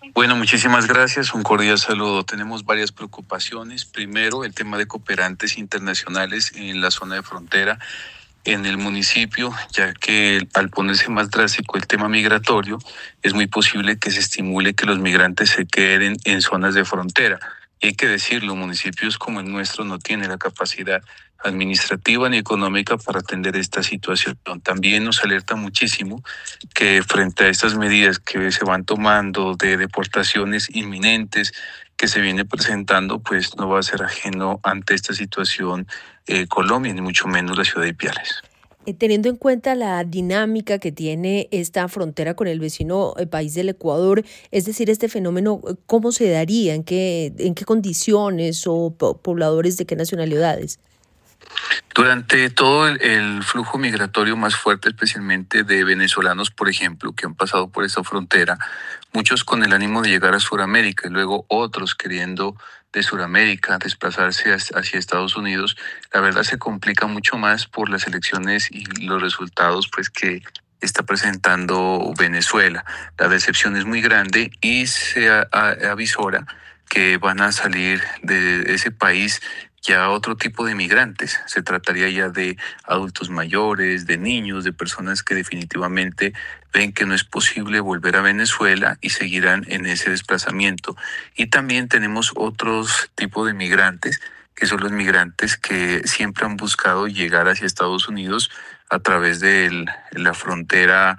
Bueno, muchísimas gracias. Un cordial saludo. Tenemos varias preocupaciones. Primero, el tema de cooperantes internacionales en la zona de frontera en el municipio, ya que al ponerse más drástico el tema migratorio, es muy posible que se estimule que los migrantes se queden en zonas de frontera. Y hay que decirlo, municipios como el nuestro no tienen la capacidad administrativa ni económica para atender esta situación. También nos alerta muchísimo que frente a estas medidas que se van tomando de deportaciones inminentes que se viene presentando, pues no va a ser ajeno ante esta situación Colombia, ni mucho menos la ciudad de Ipiales. Teniendo en cuenta la dinámica que tiene esta frontera con el vecino país del Ecuador, es decir, este fenómeno, ¿cómo se daría? En qué condiciones o pobladores de qué nacionalidades? Durante todo el flujo migratorio más fuerte, especialmente de venezolanos, por ejemplo, que han pasado por esta frontera, muchos con el ánimo de llegar a Sudamérica y luego otros queriendo de Sudamérica desplazarse hacia Estados Unidos, la verdad se complica mucho más por las elecciones y los resultados pues que está presentando Venezuela. La decepción es muy grande y se avisora que van a salir de ese país ya otro tipo de migrantes. Se trataría ya de adultos mayores, de niños, de personas que definitivamente ven que no es posible volver a Venezuela y seguirán en ese desplazamiento. Y también tenemos otros tipos de migrantes, que son los migrantes que siempre han buscado llegar hacia Estados Unidos a través de la frontera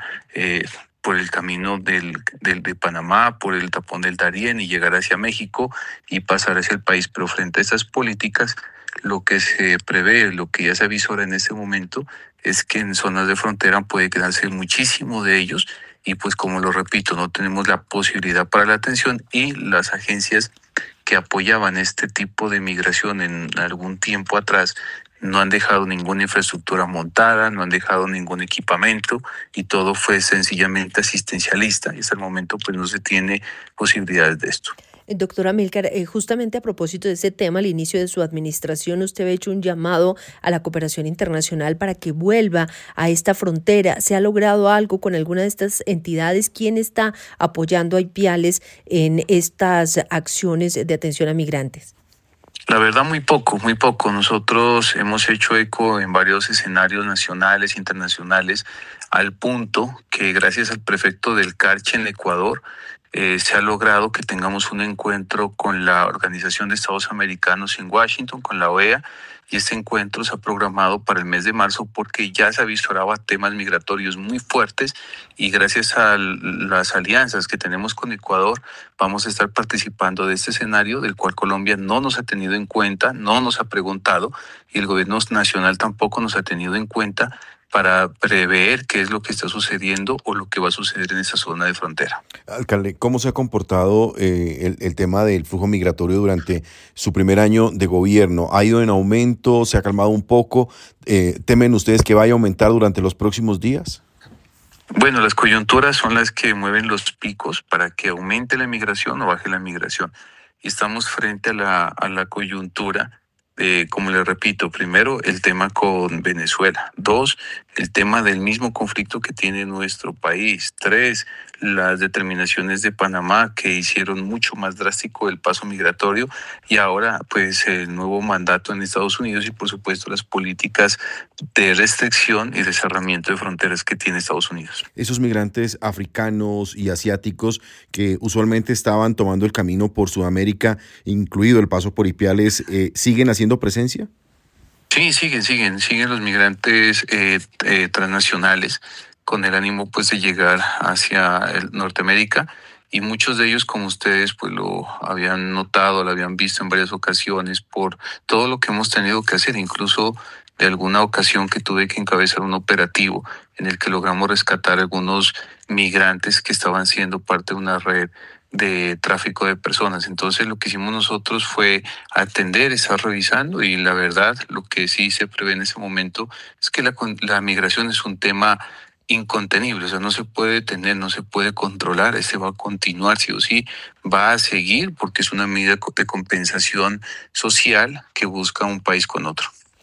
por el camino de Panamá, por el tapón del Darién y llegar hacia México y pasar hacia el país. Pero frente a estas políticas, lo que se prevé, lo que ya se avisora en este momento, es que en zonas de frontera puede quedarse muchísimo de ellos y pues como lo repito, no tenemos la posibilidad para la atención y las agencias que apoyaban este tipo de migración en algún tiempo atrás no han dejado ninguna infraestructura montada, no han dejado ningún equipamiento y todo fue sencillamente asistencialista y hasta el momento pues no se tiene posibilidades de esto. Doctora Milcar, justamente a propósito de ese tema, al inicio de su administración, usted ha hecho un llamado a la cooperación internacional para que vuelva a esta frontera. ¿Se ha logrado algo con alguna de estas entidades? ¿Quién está apoyando a Ipiales en estas acciones de atención a migrantes? La verdad, muy poco, muy poco. Nosotros hemos hecho eco en varios escenarios nacionales, internacionales, al punto que gracias al prefecto del Carche en Ecuador, se ha logrado que tengamos un encuentro con la Organización de Estados Americanos en Washington, con la OEA, y este encuentro se ha programado para el mes de marzo porque ya se avisoraba temas migratorios muy fuertes y gracias a las alianzas que tenemos con Ecuador vamos a estar participando de este escenario del cual Colombia no nos ha tenido en cuenta, no nos ha preguntado y el gobierno nacional tampoco nos ha tenido en cuenta para prever qué es lo que está sucediendo o lo que va a suceder en esa zona de frontera. Alcalde, ¿cómo se ha comportado el tema del flujo migratorio durante su primer año de gobierno? ¿Ha ido en aumento? ¿Se ha calmado un poco? ¿Temen ustedes que vaya a aumentar durante los próximos días? Bueno, las coyunturas son las que mueven los picos para que aumente la migración o baje la migración. Y estamos frente a la coyuntura. Como le repito, primero el tema con Venezuela, 2, el tema del mismo conflicto que tiene nuestro país, 3, las determinaciones de Panamá que hicieron mucho más drástico el paso migratorio y ahora pues el nuevo mandato en Estados Unidos y por supuesto las políticas de restricción y de cerramiento de fronteras que tiene Estados Unidos. Esos migrantes africanos y asiáticos que usualmente estaban tomando el camino por Sudamérica, incluido el paso por Ipiales, ¿siguen haciendo presencia? Sí, siguen los migrantes transnacionales con el ánimo pues de llegar hacia el Norteamérica y muchos de ellos como ustedes pues lo habían notado, lo habían visto en varias ocasiones por todo lo que hemos tenido que hacer, incluso de alguna ocasión que tuve que encabezar un operativo en el que logramos rescatar algunos migrantes que estaban siendo parte de una red de tráfico de personas. Entonces lo que hicimos nosotros fue atender, estar revisando y la verdad lo que sí se prevé en ese momento es que la migración es un tema incontenible, o sea, no se puede detener, no se puede controlar, este va a continuar sí o sí, va a seguir porque es una medida de compensación social que busca un país con otro.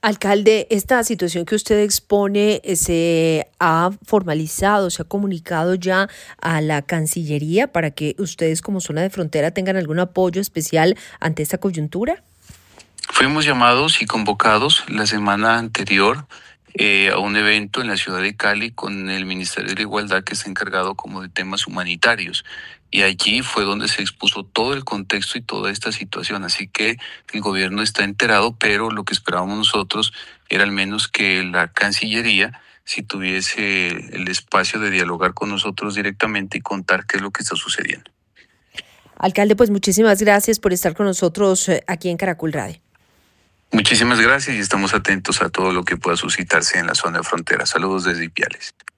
Alcalde, esta situación que usted expone se ha formalizado, se ha comunicado ya a la Cancillería para que ustedes como zona de frontera tengan algún apoyo especial ante esta coyuntura. Fuimos llamados y convocados la semana anterior a un evento en la ciudad de Cali con el Ministerio de la Igualdad, que está encargado como de temas humanitarios. Y allí fue donde se expuso todo el contexto y toda esta situación. Así que el gobierno está enterado, pero lo que esperábamos nosotros era al menos que la Cancillería si tuviese el espacio de dialogar con nosotros directamente y contar qué es lo que está sucediendo. Alcalde, pues muchísimas gracias por estar con nosotros aquí en Caracol Radio. Muchísimas gracias y estamos atentos a todo lo que pueda suscitarse en la zona de frontera. Saludos desde Ipiales.